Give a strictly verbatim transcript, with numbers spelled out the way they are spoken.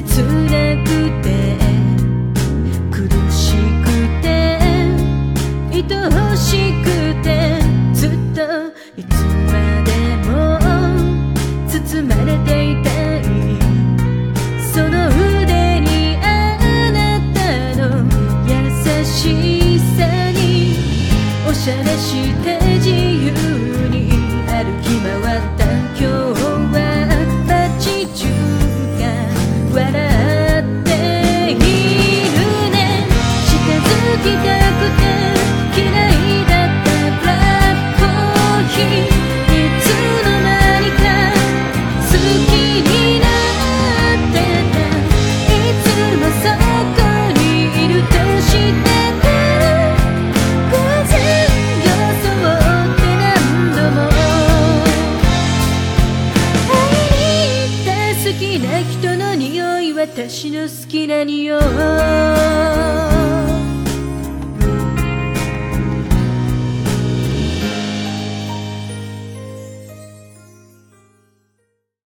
切なくて苦しくて愛しくてずっといつまでも包まれていたいその腕にあなたの優しさにおしゃれして自由に歩き回った今日は街中が笑っているね近づきたくて嫌いだったブラックコーヒーいつの間にか好きになってたいつもそこにいるとしてた偶然装って何度も会いに行った好きな人の匂い私の好きな匂い